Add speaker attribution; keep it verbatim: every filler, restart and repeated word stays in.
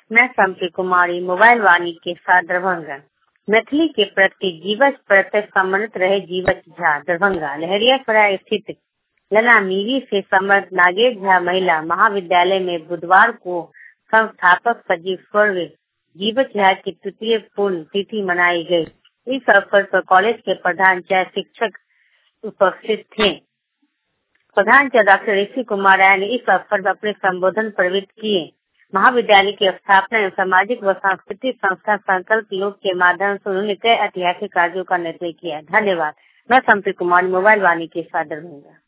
Speaker 1: मैं सम्पी कुमारी मोबाइल वाणी के साथ दरभंगा। मैथिली के प्रति जीवच प्रत्यक्ष सम्मानित रहे जीवच झा दरभंगा। लहरियासराय स्थित लला मीवी से समर्थ नागेश झा महिला महाविद्यालय में बुधवार को संस्थापक सचिव स्वर्गीय जीवच झा की तृतीय पूर्ण तिथि मनाई गई। इस अवसर पर कॉलेज के प्रधानाचार्य शिक्षक उपस्थित थे। प्रधानाचार्य डॉक्टर ऋषि कुमार राय ने इस अवसर पर अपने संबोधन प्रवृत्त किए। महाविद्यालय की स्थापना एवं सामाजिक व सांस्कृतिक संस्था संकल्प योग के माध्यम से उन्होंने कई ऐतिहासिक कार्यों का नेतृत्व किया। धन्यवाद। मैं सम्पी कुमार मोबाइल वाणी के साथ दरभंगा।